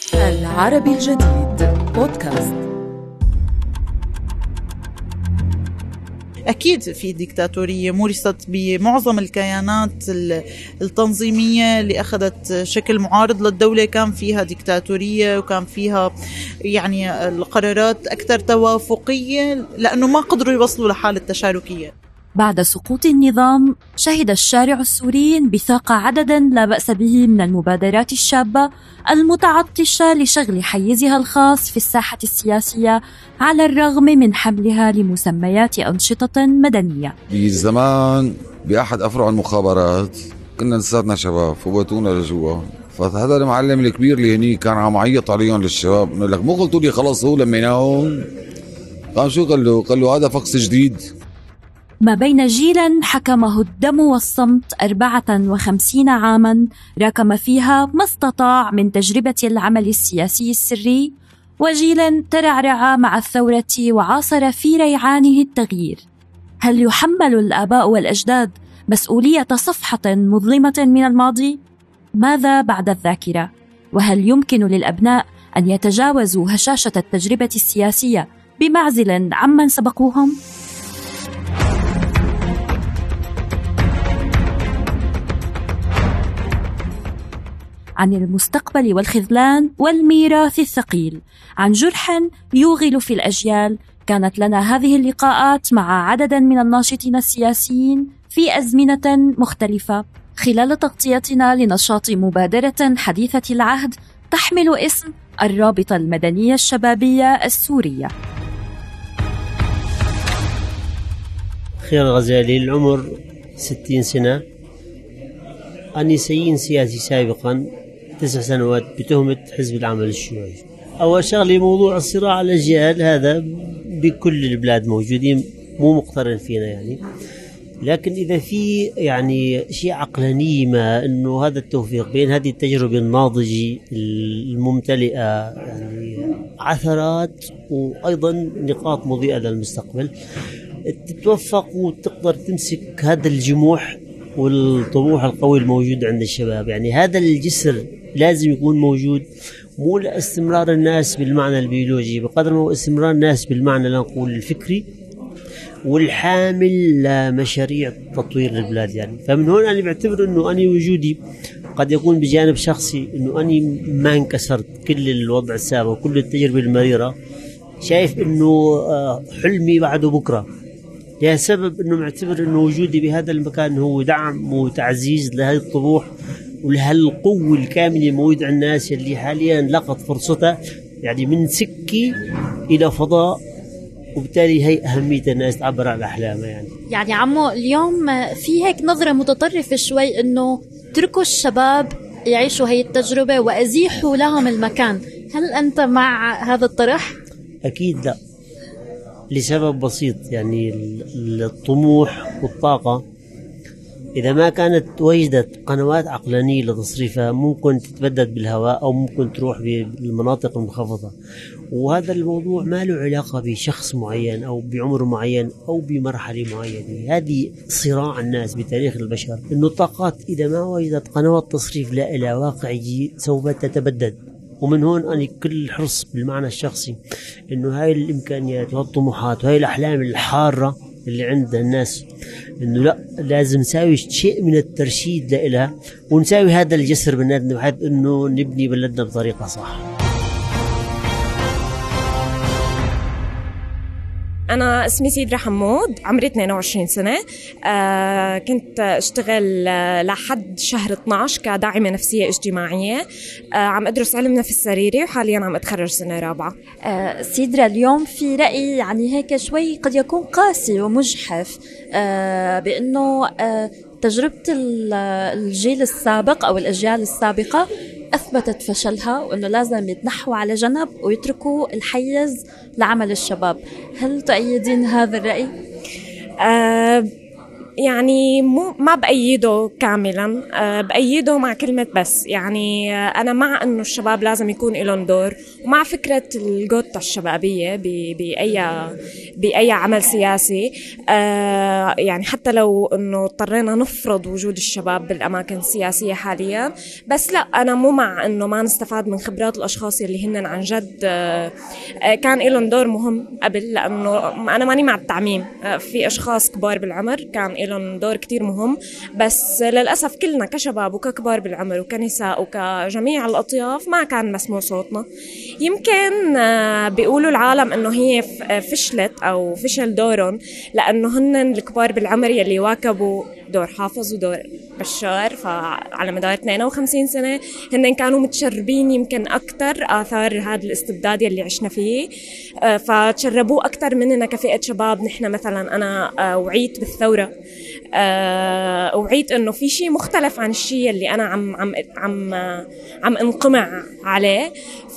العربي الجديد بودكاست. أكيد في ديكتاتورية مورست بمعظم الكيانات التنظيمية اللي أخذت شكل معارض للدولة، كان فيها ديكتاتورية وكان فيها يعني القرارات أكثر توافقية لأنه ما قدروا يوصلوا لحالة تشاركية. بعد سقوط النظام شهد الشارع السوري انبثاق عدد لا بأس به من المبادرات الشابة المتعطشة لشغل حيزها الخاص في الساحة السياسية على الرغم من حملها لمسميات أنشطة مدنية. بزمان بأحد أفرع المخابرات كنا لساتنا شباب فوتونا لجوا، فهذا المعلم الكبير اللي هني كان عم يعيط عليهم للشباب، انه لك مو قلتوا لي خلص هو لميناهم؟ قام شو قال له هذا فقس جديد. ما بين جيل حكمه الدم والصمت 54 عاما راكم فيها ما استطاع من تجربة العمل السياسي السري، وجيل ترعرع مع الثورة وعاصر في ريعانه التغيير. هل يحمل الآباء والأجداد مسؤولية صفحة مظلمة من الماضي؟ ماذا بعد الذاكرة؟ وهل يمكن للأبناء أن يتجاوزوا هشاشة التجربة السياسية بمعزل عمن سبقوهم؟ عن المستقبل والخذلان والميراث الثقيل، عن جرح يوغل في الأجيال. كانت لنا هذه اللقاءات مع عدد من الناشطين السياسيين في أزمنة مختلفة خلال تغطيتنا لنشاط مبادرة حديثة العهد تحمل اسم الرابطة المدنية الشبابية السورية. خير الغزالي، العمر 60 سنة، أني سيين سياسي سابقا 9 سنوات بتهمة حزب العمل الشيوعي. أول شغلة موضوع الصراع الأجيال هذا بكل البلاد موجودين، مو مقترن فينا يعني، لكن إذا في يعني شيء عقلاني ما إنه هذا التوفيق بين هذه التجربة الناضجة الممتلئة يعني عثرات وأيضا نقاط مضيئة للمستقبل، تتوفق وتقدر تمسك هذا الجموح والطموح القوي الموجود عند الشباب. يعني هذا الجسر لازم يكون موجود، مو لاستمرار الناس بالمعنى البيولوجي بقدر ما هو استمرار الناس بالمعنى لنقول الفكري والحامل لمشاريع تطوير البلاد. يعني فمن هون أنا بعتبر أنه أنا وجودي قد يكون بجانب شخصي، أنه أنا ما انكسرت كل الوضع السابق وكل التجربة المريرة، شايف أنه حلمي بعده بكرة، لها سبب أنه معتبر أنه وجودي بهذا المكان هو دعم وتعزيز لهذه الطموح ولهالقوة الكاملة موجودة عند الناس اللي حاليا لقت فرصتها يعني من سكة إلى فضاء، وبالتالي هي أهمية الناس تعبر عن أحلامها. يعني عمو اليوم في هيك نظرة متطرفة شوي إنه تركوا الشباب يعيشوا هي التجربة وأزيحوا لهم المكان. هل أنت مع هذا الطرح؟ أكيد لا، لسبب بسيط. يعني الطموح والطاقة إذا ما كانت وجدت قنوات عقلانية لتصريفها ممكن تتبدد بالهواء أو ممكن تروح بالمناطق المنخفضة، وهذا الموضوع ما له علاقة بشخص معين أو بعمر معين أو بمرحلة معينة. هذه صراع الناس بتاريخ البشر، إنه الطاقات إذا ما وجدت قنوات تصريف لا إلى واقعي سوف تتبدد. ومن هون أنا كل حرص بالمعنى الشخصي إنه هاي الإمكانيات والطموحات وهاي الأحلام الحارة اللي عند الناس إنه لا، لازم نساوي شيء من الترشيد لإلها ونساوي هذا الجسر بلدنا بحيث إنه نبني بلدنا بطريقة صح. أنا اسمي سيدرا حمود، عمري 22 سنة. كنت أشتغل لحد شهر 12 كداعمة نفسية اجتماعية. عم أدرس علم نفس سريري وحاليا عم أتخرج سنة رابعة. سيدرا، اليوم في رأي يعني هيك شوي قد يكون قاسي ومجحف بأنه تجربة الجيل السابق أو الأجيال السابقة أثبتت فشلها وأنه لازم يتنحوا على جنب ويتركوا الحيز لعمل الشباب. هل تؤيدين هذا الرأي؟ يعني ما بأيده كاملا، بأيده مع كلمة بس. يعني أنا مع أنه الشباب لازم يكون لهم دور، ومع فكرة الجوتا الشبابية بأي عمل سياسي. يعني حتى لو أنه اضطرينا نفرض وجود الشباب بالأماكن السياسية حاليا، بس لا، أنا مو مع أنه ما نستفاد من خبرات الأشخاص اللي هن عن جد كان لهم دور مهم قبل. لأنه أنا ماني مع التعميم، في أشخاص كبار بالعمر كان لهم دور كتير مهم، بس للأسف كلنا كشباب وككبار بالعمر وكنساء وكجميع الأطياف ما كان مسموع صوتنا. يمكن بيقولوا العالم أنه هي فشلت أو فشل دورهم لأنه هن الكبار بالعمر يلي واكبوا دور حافظ ودور بشار، فعلى مدار 52 سنة هن كانوا متشربين يمكن أكتر آثار هذا الاستبداد يلي عشنا فيه، فتشربوه أكتر مننا كفئة شباب. نحن مثلا أنا وعيت بالثورة، وعيت إنه في شيء مختلف عن الشيء اللي أنا عم انقمع عليه،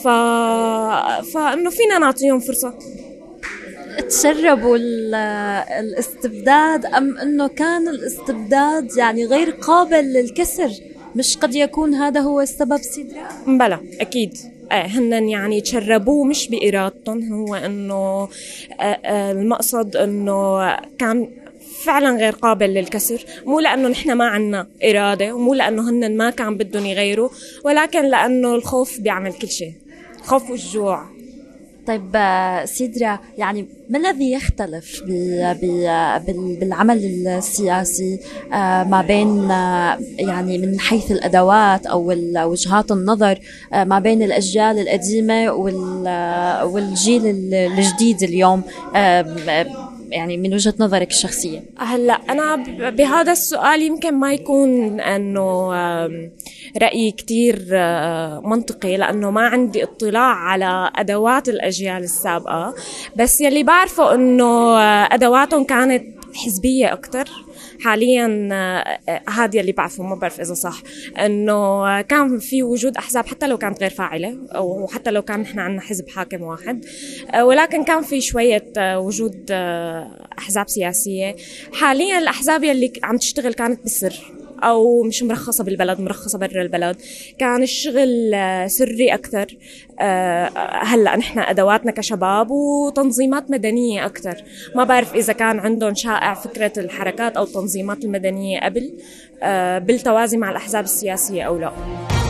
فإنه فينا نعطيهم فرصة. تشربوا الاستبداد أم أنه كان الاستبداد يعني غير قابل للكسر؟ مش قد يكون هذا هو السبب سيدرا؟ بلا أكيد هن يعني تشربوه مش بإرادتهم، هو أنه المقصد أنه كان فعلا غير قابل للكسر، مو لأنه نحن ما عنا إرادة، ومو لأنه هن ما كان بدهم يغيروا، ولكن لأنه الخوف بيعمل كل شيء، خوف والجوع. طيب سيدرا، يعني ما الذي يختلف بالعمل السياسي ما بين يعني من حيث الأدوات أو وجهات النظر ما بين الأجيال القديمة والجيل الجديد اليوم، يعني من وجهة نظرك الشخصية؟ هلا أنا بهذا السؤال يمكن ما يكون أنه رأيي كتير منطقي، لأنه ما عندي اطلاع على أدوات الأجيال السابقة، بس يلي بعرفه أنه أدواتهم كانت حزبية أكتر. حاليا هذا اللي بعرفه، ما بعرف إذا صح، أنه كان في وجود أحزاب حتى لو كانت غير فاعلة، أو حتى لو كان نحن عندنا حزب حاكم واحد، ولكن كان في شوية وجود أحزاب سياسية. حاليا الأحزاب اللي عم تشتغل كانت بالسر، أو مش مرخصة بالبلد، مرخصة برا البلد، كان الشغل سري أكتر. هلأ نحن أدواتنا كشباب وتنظيمات مدنية أكتر، ما بعرف إذا كان عندهم شائع فكرة الحركات أو التنظيمات المدنية قبل بالتوازي مع الأحزاب السياسية أو لا.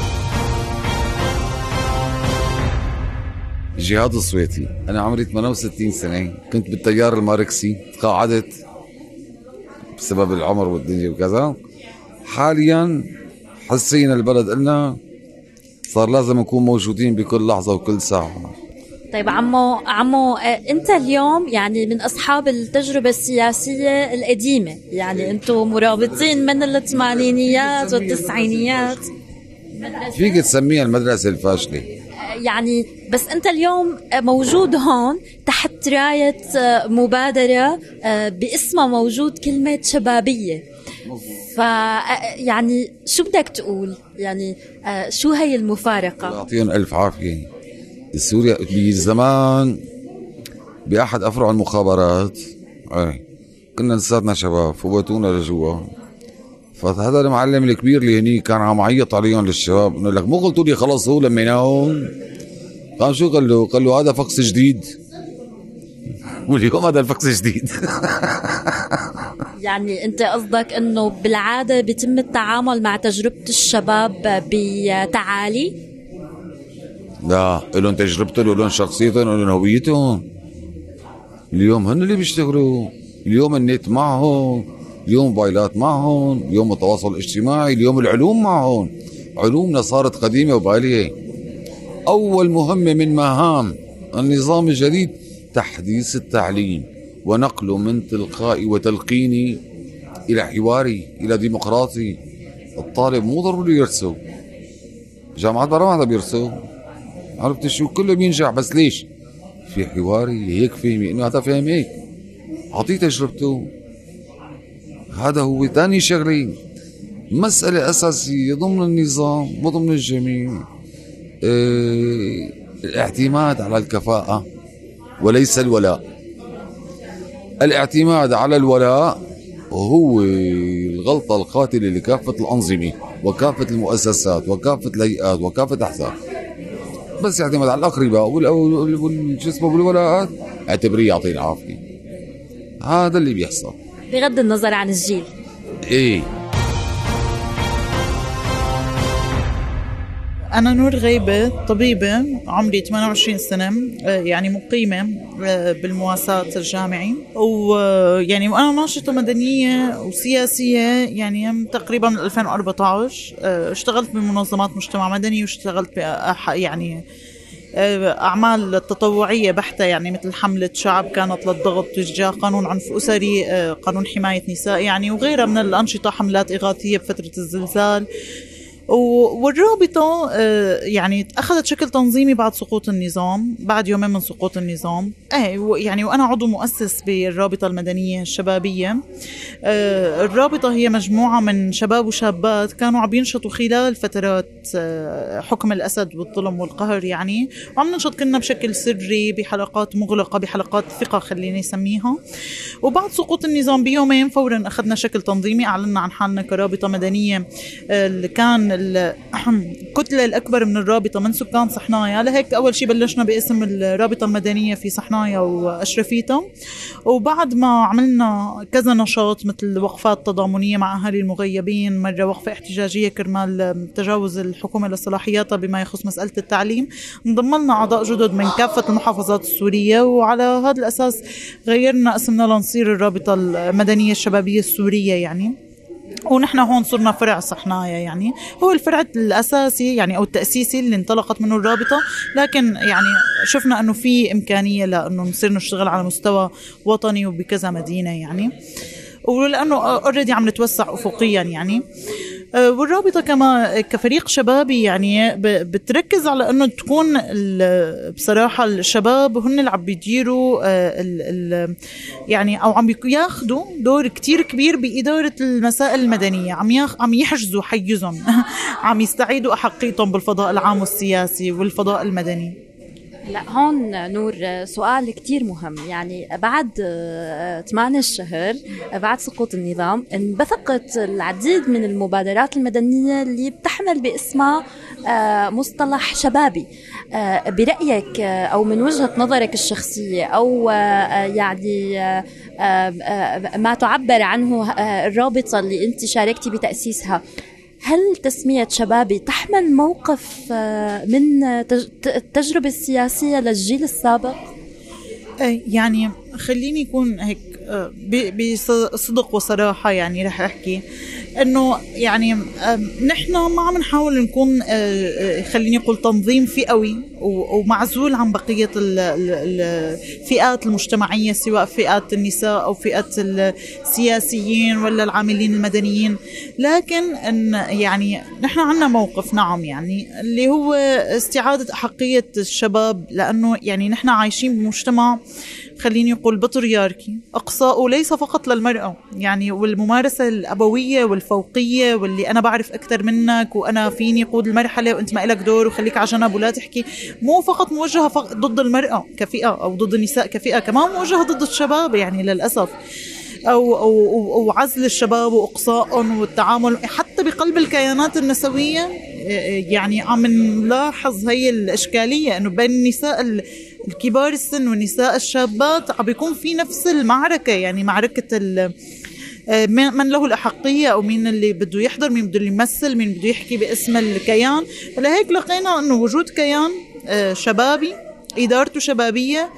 جهاد الصويتي، أنا عمري 68 سنة، كنت بالتيار الماركسي، تقاعدت بسبب العمر والدنيا وكذا. حاليا حسينا البلد قلنا صار لازم نكون موجودين بكل لحظة وكل ساعة. طيب عمو انت اليوم يعني من اصحاب التجربة السياسية القديمة، يعني انتم مرابطين من الثمانينيات والتسعينيات، فيك تسميها المدرسة الفاشلة يعني. بس انت اليوم موجود هون تحت راية مبادرة باسمها موجود كلمة شبابية، يعني شو بدك تقول؟ يعني شو هي المفارقة؟ يعطيهم ألف عافية. سوريا بزمان بأحد أفرع المخابرات كنا لساتنا شباب، فوتونا لجوا، فهذا المعلم الكبير اللي هني كان عم يعيط عليهم للشباب، انه لك مو قلتوا لي خلص هو لميناهم؟ قام شو قال له؟ قال له هذا فقس جديد، واليوم هذا الفقس جديد. يعني انت قصدك انه بالعادة بيتم التعامل مع تجربة الشباب بتعالي؟ لا، لهم تجربتهم ولهم شخصيتهم ولهم هويتهم. اليوم هن اللي بيشتغلوا، اليوم النت معهم، اليوم موبايلات معهم، اليوم التواصل الاجتماعي، اليوم العلوم معهم. علومنا صارت قديمة وبالية. أول مهمة من مهام النظام الجديد تحديث التعليم ونقله من تلقائي وتلقيني إلى حواري إلى ديمقراطي. الطالب مو ضروري يرسو، جامعات برا ما بيرسو، عرفت شو؟ كله بينجح، بس ليش؟ في حواري هيك فهمي إنه هذا فهم هيك، أعطيه تجربته. هذا هو تاني شغلة، مسألة أساسية ضمن النظام وضمن الجميع، الاعتماد على الكفاءة وليس الولاء. الاعتماد على الولاء وهو الغلطة القاتلة لكافة الأنظمة وكافة المؤسسات وكافة الهيئات وكافة أحزاب. بس يعتمد على الأقرباء والولاءات، اعتبريه يعطيه العافية. هذا اللي بيحصل بغض النظر عن الجيل. إيه. أنا نور غيبة، طبيبة، عمري 28 سنة، يعني مقيمة بالمواساة الجامعي، ويعني وأنا ناشطة مدنية وسياسية يعني تقريبا من 2014. اشتغلت بمنظمات مجتمع مدني، واشتغلت يعني أعمال تطوعية بحتة، يعني مثل حملة شعب كانت للضغط تجاه قانون عنف أسري، قانون حماية نساء يعني، وغيرها من الأنشطة، حملات إغاثية بفترة الزلزال. والرابطة يعني أخذت شكل تنظيمي بعد سقوط النظام، بعد يومين من سقوط النظام. يعني وأنا عضو مؤسس بالرابطة المدنية الشبابية. الرابطة هي مجموعة من شباب وشابات كانوا عم ينشطوا خلال فترات حكم الأسد والظلم والقهر يعني، وعم ننشط كنا بشكل سري بحلقات مغلقة، بحلقات ثقة خليني نسميها. وبعد سقوط النظام بيومين فورا أخذنا شكل تنظيمي، أعلنا عن حالنا كرابطة مدنية. اللي كان الكتلة الأكبر من الرابطة من سكان صحنايا، لهيك أول شيء بلشنا باسم الرابطة المدنية في صحنايا وأشرفيتها. وبعد ما عملنا كذا نشاط مثل وقفات تضامنية مع أهالي المغيبين، مرة وقفة احتجاجية كرمال تجاوز الحكومة لصلاحياتها بما يخص مسألة التعليم، انضملنا أعضاء جدد من كافة المحافظات السورية، وعلى هذا الأساس غيرنا اسمنا لنصير الرابطة المدنية الشبابية السورية يعني. ونحن هون صرنا فرع صحنايا، يعني هو الفرع الأساسي يعني أو التأسيسي اللي انطلقت منه الرابطة، لكن يعني شفنا أنه في إمكانية لأنه نصير نشتغل على مستوى وطني وبكذا مدينة يعني، ولأنه أوريدي عم نتوسع أفقيا يعني. والرابطة كما كفريق شبابي يعني بتركز على أنه تكون بصراحة الشباب هن اللي عم بيديروا يعني أو عم ياخدوا دور كتير كبير بإدارة المسائل المدنية، عم يحجزوا حيزهم عم يستعيدوا أحقيتهم بالفضاء العام والسياسي والفضاء المدني. لا هون نور سؤال كتير مهم، يعني بعد 8 الشهر بعد سقوط النظام انبثقت العديد من المبادرات المدنية اللي بتحمل باسمها مصطلح شبابي. برأيك أو من وجهة نظرك الشخصية أو يعني ما تعبر عنه الرابطة اللي أنت شاركتي بتأسيسها، هل تسمية شبابي تحمل موقف من التجربة السياسية للجيل السابق؟ يعني خليني يكون هيك بصدق وصراحة، يعني رح أحكي أنه يعني نحن ما عم نحاول نكون خليني أقول تنظيم فئوي ومعزول عن بقية الفئات المجتمعية، سواء فئات النساء أو فئات السياسيين ولا العاملين المدنيين، لكن يعني نحن عنا موقف نعم يعني اللي هو استعادة أحقية الشباب، لأنه يعني نحن عايشين بمجتمع خليني أقول بطرياركي أقصاء ليس فقط للمرأة يعني، والممارسة الأبوية والفوقية واللي أنا بعرف أكثر منك وأنا فيني قود المرحلة وأنت ما إلك دور وخليك على جنب ولا تحكي، مو فقط موجهة ضد المرأة كفئة أو ضد النساء كفئة، كمان موجهة ضد الشباب يعني للأسف، أو عزل الشباب وإقصائهم والتعامل حتى بقلب الكيانات النسوية. يعني عم نلاحظ هي الإشكالية أنه بين النساء الكبار السن والنساء الشابات عم بيكون في نفس المعركة، يعني معركة من له الأحقية أو مين اللي بده يحضر، مين بده يمثل، مين بده يحكي باسم الكيان. فلهيك لقينا أنه وجود كيان شبابي إدارته شبابية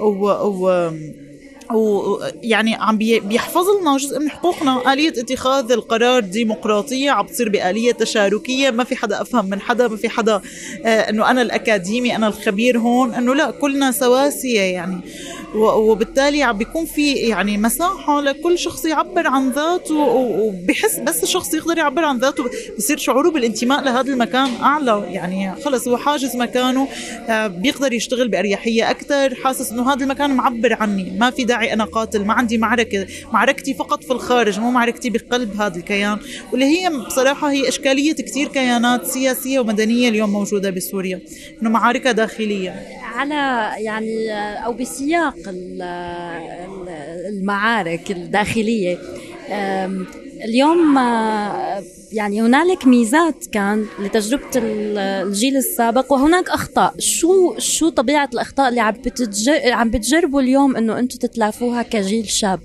ويعني عم بيحفظ لنا جزء من حقوقنا. آلية اتخاذ القرار ديمقراطية عم تصير بآلية تشاركية، ما في حدا أفهم من حدا، ما في حدا أنه أنا الأكاديمي أنا الخبير هون، أنه لا كلنا سواسية يعني، وبالتالي عم بيكون في يعني مساحة لكل شخص يعبر عن ذاته، وبحس بس الشخص يقدر يعبر عن ذاته بيصير شعوره بالانتماء لهذا المكان أعلى، يعني خلص هو حاجز مكانه، بيقدر يشتغل بأريحية أكتر، حاسس أنه هذا المكان معبر عني، ما في داعي أنا قاتل، ما عندي معركتي فقط في الخارج، مو معركتي بقلب هذا الكيان، واللي هي بصراحة هي إشكالية كتير كيانات سياسية ومدنية اليوم موجودة بسوريا، إنه معاركها داخلية على يعني أو بسياق المعارك الداخلية. اليوم يعني هنالك ميزات كان لتجربة الجيل السابق وهناك أخطاء. شو طبيعة الأخطاء اللي عم بتجربوا اليوم إنه أنتم تتلافوها كجيل شاب؟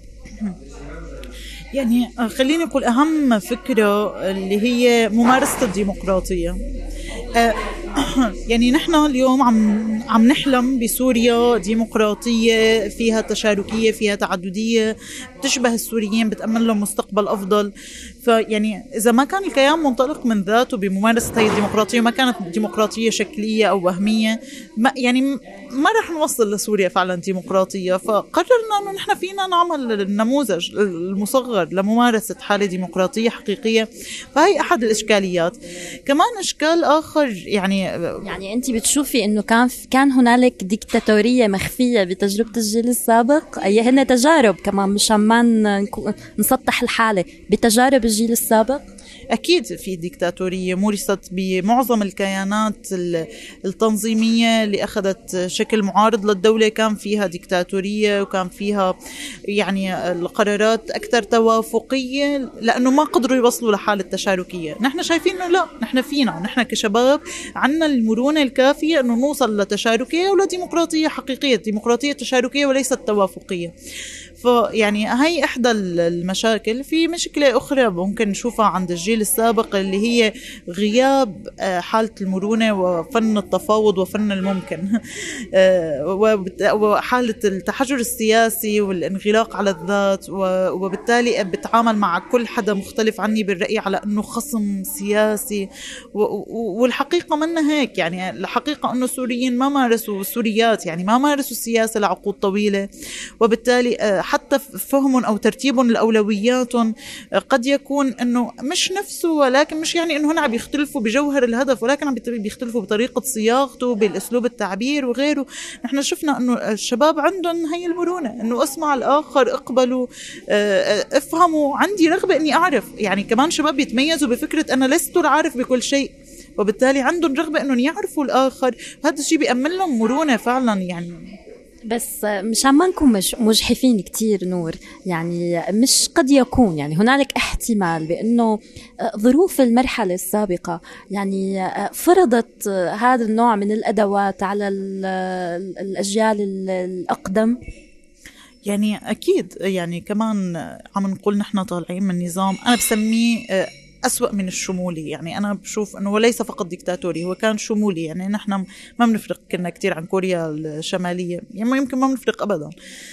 يعني خليني أقول أهم فكرة اللي هي ممارسة الديمقراطية. يعني نحن اليوم عم نحلم بسوريا ديمقراطية فيها تشاركية فيها تعددية بتشبه السوريين بتأمن لهم مستقبل أفضل. فيعني إذا ما كان الكيان منطلق من ذاته بممارسة هذه الديمقراطية ما كانت ديمقراطية شكلية أو وهمية ما رح نوصل لسوريا فعلا ديمقراطية. فقررنا أنه نحن فينا نعمل النموذج المصغر لممارسة حالة ديمقراطية حقيقية. فهي أحد الإشكاليات. كمان إشكال آخر يعني أنت بتشوفي أنه كان هنالك ديكتاتورية مخفية بتجربة الجيل السابق؟ أي هن تجارب كمان مش عمان نسطح الحالة بتجارب الجيل السابق؟ أكيد في ديكتاتورية مورست بمعظم الكيانات التنظيمية اللي أخذت شكل معارض للدولة. كان فيها ديكتاتورية وكان فيها يعني القرارات أكثر توافقية لأنه ما قدروا يوصلوا لحالة تشاركية. نحن شايفين أنه لا، نحن كشباب عنا المرونة الكافية أنه نوصل لتشاركية ولا ديمقراطية حقيقية، ديمقراطية تشاركية وليست توافقية. فيعني هاي إحدى المشاكل. في مشكلة أخرى ممكن نشوفها عند الجيل السابق اللي هي غياب حالة المرونة وفن التفاوض وفن الممكن وحالة التحجر السياسي والانغلاق على الذات. وبالتالي بتعامل مع كل حدا مختلف عني بالرأي على أنه خصم سياسي. والحقيقة منا هيك. يعني الحقيقة أنه السوريين ما مارسوا السوريات يعني ما مارسوا السياسة لعقود طويلة. وبالتالي حتى فهمهم أو ترتيبهم لأولوياتهم قد يكون أنه مش نفسه، ولكن مش يعني أنه هنا عم يختلفوا بجوهر الهدف، ولكن عم بيختلفوا بطريقة صياغته بالأسلوب التعبير وغيره. نحن شفنا أنه الشباب عندهم هي المرونة أنه أسمع الآخر، اقبلوا، افهموا، عندي رغبة أني أعرف. يعني كمان شباب يتميزوا بفكرة أنا لست العارف بكل شيء، وبالتالي عندهم رغبة أنه يعرفوا الآخر. هذا الشيء بيأمن لهم مرونة فعلا. يعني بس مش عم نكون مجحفين كتير نور. يعني مش قد يكون يعني هنالك احتمال بأنه ظروف المرحلة السابقة يعني فرضت هذا النوع من الأدوات على الأجيال الأقدم. يعني أكيد يعني كمان عم نقول نحن طالعين من نظام أنا بسميه أسوأ من الشمولي. يعني أنا بشوف أنه وليس فقط ديكتاتوري، هو كان شمولي. يعني نحن ما بنفرق كنا كتير عن كوريا الشمالية، يعني يمكن ما بنفرق أبدا.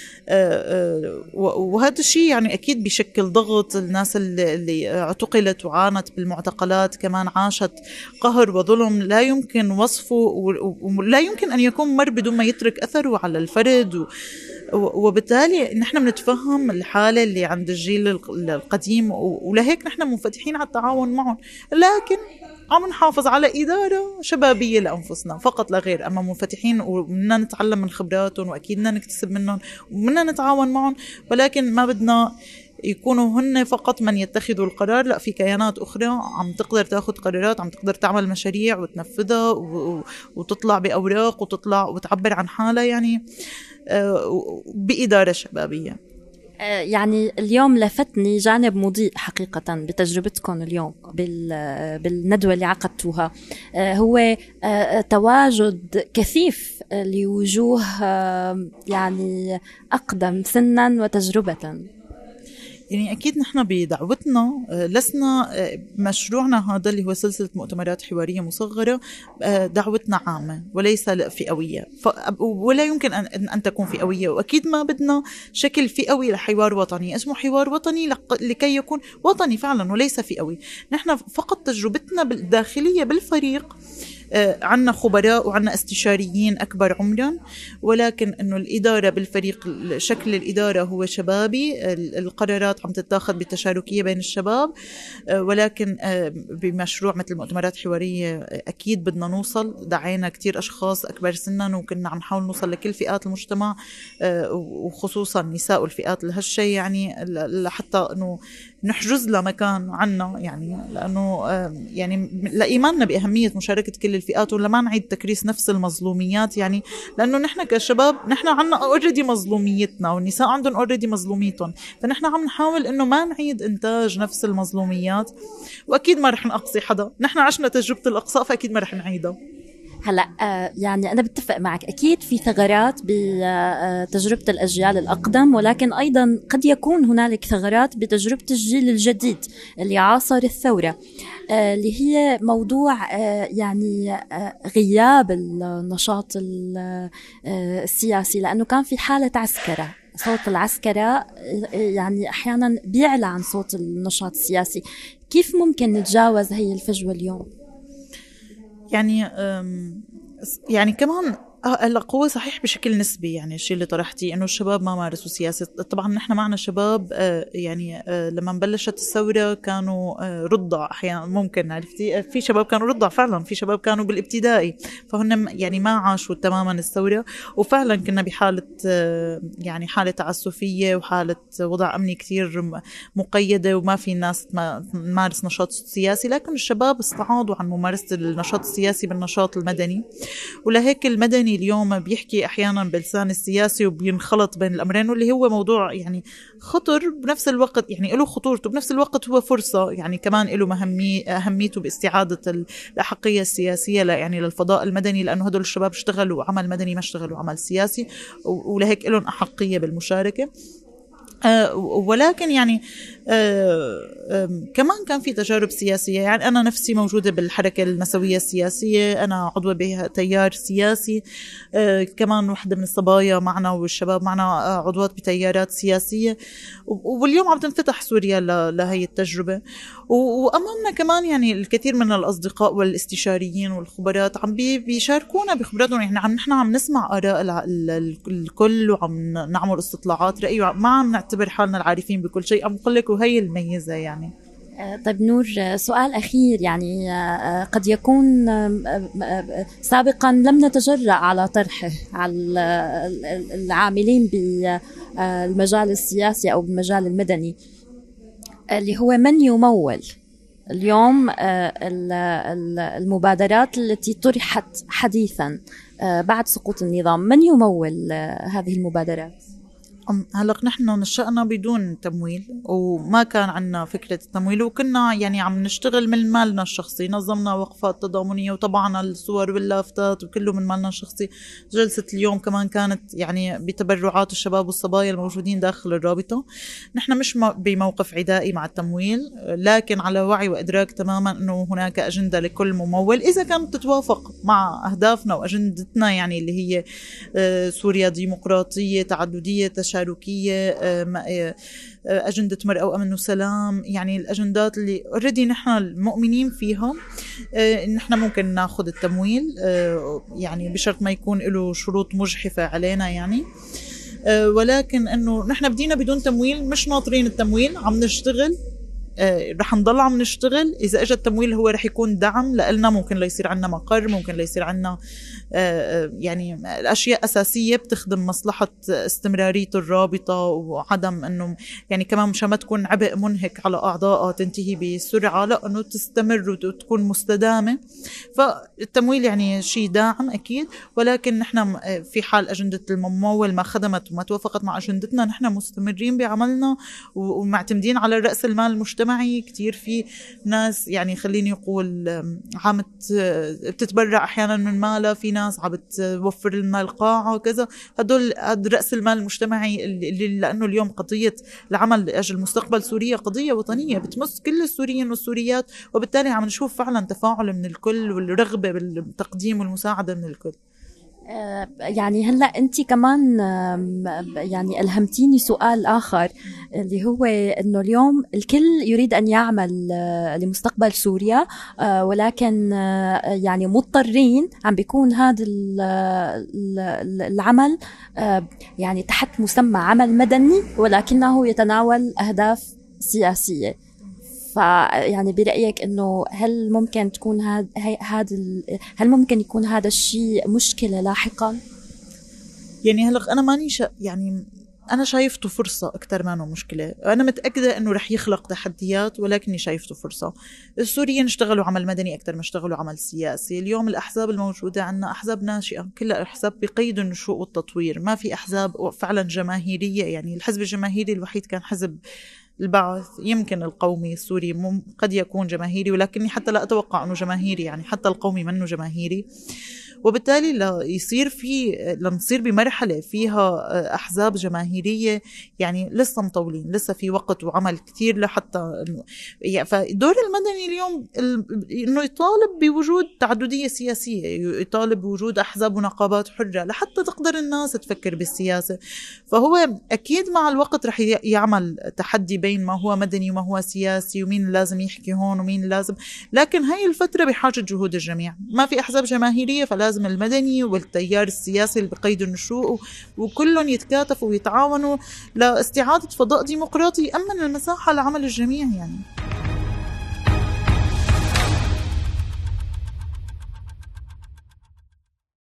وهذا الشيء يعني أكيد بيشكل ضغط. الناس اللي اعتقلت وعانت بالمعتقلات كمان عاشت قهر وظلم لا يمكن وصفه ولا يمكن أن يكون مر بدون ما يترك أثره على الفرد. وبالتالي نحن بنتفهم الحالة اللي عند الجيل القديم، ولهيك نحن منفتحين على التعاون معهم، لكن عم نحافظ على إدارة شبابية لأنفسنا فقط لا غير. أما منفتحين ومنا نتعلم من خبراتهم وأكيد بدنا نكتسب منهم ومنا نتعاون معهم، ولكن ما بدنا يكونوا هن فقط من يتخذوا القرار. لا، في كيانات أخرى عم تقدر تأخذ قرارات، عم تقدر تعمل مشاريع وتنفذها وتطلع بأوراق وتطلع وتعبر عن حالها يعني بإدارة شبابية. يعني اليوم لفتني جانب مضيء حقيقة بتجربتكم اليوم بالندوة اللي عقدتوها، هو تواجد كثيف لوجوه يعني أقدم سنا وتجربة. يعني أكيد نحن بدعوتنا لسنا مشروعنا هذا اللي هو سلسلة مؤتمرات حوارية مصغرة دعوتنا عامة وليس فئوية، ولا يمكن أن تكون فئوية. وأكيد ما بدنا شكل فئوي لحوار وطني، اسمه حوار وطني لكي يكون وطني فعلا وليس فئوي. نحن فقط تجربتنا الداخلية بالفريق عنا خبراء وعنا استشاريين أكبر عمرا، ولكن أنه الإدارة بالفريق شكل الإدارة هو شبابي. القرارات عم تتاخذ بتشاركية بين الشباب، ولكن بمشروع مثل مؤتمرات حوارية أكيد بدنا نوصل. دعينا كتير أشخاص أكبر سنا وكنا عم نحاول نوصل لكل فئات المجتمع وخصوصا النساء والفئات لهالشيء، يعني لحتى أنه نحجز لها مكان عنا، يعني لأنه يعني لإيماننا بأهمية مشاركة كل الفئات، ولا ما نعيد تكريس نفس المظلوميات. يعني لأنه نحن كشباب نحن عنا اوريدي مظلوميتنا، والنساء عندهم اوريدي مظلوميتهم، فنحن عم نحاول إنه ما نعيد إنتاج نفس المظلوميات. وأكيد ما رح نقصي حدا، نحن عشنا تجربة الإقصاء فأكيد ما رح نعيدها. هلا يعني أنا بتفق معك، أكيد في ثغرات بتجربة الأجيال الأقدم، ولكن أيضا قد يكون هنالك ثغرات بتجربة الجيل الجديد اللي عاصر الثورة، اللي هي موضوع يعني غياب النشاط السياسي، لأنه كان في حالة عسكرة. صوت العسكرة يعني أحيانا بيعلى عن صوت النشاط السياسي. كيف ممكن نتجاوز هي الفجوة اليوم؟ يعني كمان القوة صحيح بشكل نسبي. يعني الشيء اللي طرحتي إنه الشباب ما مارسوا سياسة، طبعا نحن معنا شباب يعني لما بلشت الثورة كانوا رضع أحيانا، ممكن عرفتي في شباب كانوا رضع فعلا، في شباب كانوا بالابتدائي، فهن يعني ما عاشوا تماما الثورة، وفعلا كنا بحالة يعني حالة تعسفية وحالة وضع أمني كتير مقيدة، وما في ناس تمارس نشاط سياسي. لكن الشباب استعاضوا عن ممارسة النشاط السياسي بالنشاط المدني، ولهيك المدني اليوم بيحكي أحيانا بلسان السياسي وبينخلط بين الأمرين، واللي هو موضوع يعني خطر بنفس الوقت، يعني له خطورته بنفس الوقت هو فرصة، يعني كمان له أهميته باستعادة الأحقية السياسية يعني للفضاء المدني، لأنه هدول الشباب اشتغلوا عمل مدني ما اشتغلوا عمل سياسي، ولهيك لهم أحقية بالمشاركة. ولكن يعني كمان كان في تجارب سياسية. يعني أنا نفسي موجودة بالحركة النسوية السياسية، أنا عضوة بتيار سياسي، كمان واحدة من الصبايا معنا والشباب معنا عضوات بتيارات سياسية، واليوم عم تنفتح سوريا لهي التجربة. وأمامنا كمان يعني الكثير من الأصدقاء والاستشاريين والخبرات عم بيشاركونا بخبراتهم. يعني نحن عم نسمع آراء الكل، وعم نعمل استطلاعات رأي، ما عم نعتبر حالنا العارفين بكل شيء. عم بقول لك وهي الميزة يعني. طيب نور، سؤال أخير. يعني قد يكون سابقا لم نتجرأ على طرحه على العاملين بالمجال السياسي أو بالمجال المدني، اللي هو من يمول اليوم المبادرات التي طرحت حديثا بعد سقوط النظام. من يمول هذه المبادرات؟ هلأ نحن نشأنا بدون تمويل، وما كان عنا فكرة التمويل، وكنا يعني عم نشتغل من مالنا الشخصي. نظمنا وقفات تضامنية وطبعنا الصور واللافتات وكله من مالنا الشخصي. جلسة اليوم كمان كانت يعني بتبرعات الشباب والصبايا الموجودين داخل الرابطة. نحن مش بموقف عدائي مع التمويل، لكن على وعي وإدراك تماما أنه هناك أجندة لكل ممول إذا كانت تتوافق مع أهدافنا وأجندتنا، يعني اللي هي سوريا ديمقراطية تعددية تشاركية، أجندة مرأة وأمن وسلام. يعني الأجندات اللي already نحن المؤمنين فيها، نحن ممكن ناخد التمويل، يعني بشرط ما يكون له شروط مجحفة علينا يعني. ولكن أنه نحن بدينا بدون تمويل، مش ناطرين التمويل، عم نشتغل، رح نضل عم نشتغل. إذا اجى التمويل هو رح يكون دعم لنا، ممكن ليصير عنا مقر، ممكن ليصير عنا يعني الأشياء أساسية بتخدم مصلحة استمرارية الرابطة، وعدم أنه يعني كمان مش ما تكون عبء منهك على أعضائها تنتهي بسرعة، لا أنه تستمر وتكون مستدامة. فالتمويل يعني شيء داعم أكيد، ولكن نحن في حال أجندة الممول ما خدمت وما توافقت مع أجندتنا، نحن مستمرين بعملنا ومعتمدين على رأس المال المجتمعي. كتير في ناس يعني خليني أقول عم بتتبرع أحيانا من مالها، في ناس عم بتوفر لنا القاعة وكذا. هدول رأس المال المجتمعي اللي لأنه اليوم قضية العمل لأجل مستقبل سوريا قضية وطنية بتمس كل السوريين والسوريات، وبالتالي عم نشوف فعلا تفاعل من الكل والرغبة بالتقديم والمساعدة من الكل. يعني هلأ أنت كمان يعني ألهمتيني سؤال آخر، اللي هو أنه اليوم الكل يريد أن يعمل لمستقبل سوريا، ولكن يعني مضطرين عم بيكون هذا العمل يعني تحت مسمى عمل مدني، ولكنه يتناول أهداف سياسية. فيعني برأيك إنه هل ممكن تكون هل ممكن يكون هذا الشيء مشكلة لاحقا؟ يعني هلأ أنا ماني يعني أنا شايفته فرصة أكتر ما أنه مشكلة. أنا متأكدة أنه رح يخلق تحديات، ولكني شايفته فرصة. السوريين اشتغلوا عمل مدني أكتر ما اشتغلوا عمل سياسي. اليوم الأحزاب الموجودة عنا أحزاب ناشئة، كلها أحزاب بقيد النشوء والتطوير، ما في أحزاب فعلا جماهيرية. يعني الحزب الجماهيري الوحيد كان حزب البعث، يمكن القومي السوري قد يكون جماهيري، ولكني حتى لا أتوقع أنه جماهيري، يعني حتى القومي منه جماهيري. وبالتالي لنصير بمرحلة فيها أحزاب جماهيرية، يعني لسه مطولين، لسه في وقت وعمل كتير لحتى فدور المدني اليوم إنه يطالب بوجود تعددية سياسية، يطالب بوجود أحزاب ونقابات حرة لحتى تقدر الناس تفكر بالسياسة. فهو أكيد مع الوقت رح يعمل تحدي بين ما هو مدني وما هو سياسي، ومين لازم يحكي هون ومين لازم، لكن هاي الفترة بحاجة جهود الجميع. ما في أحزاب جماهيرية، فلازم المدني والتيار السياسي اللي بقيد النشوء وكلهم يتكاتفوا ويتعاونوا لاستعادة فضاء ديمقراطي يأمن المساحة لعمل الجميع يعني.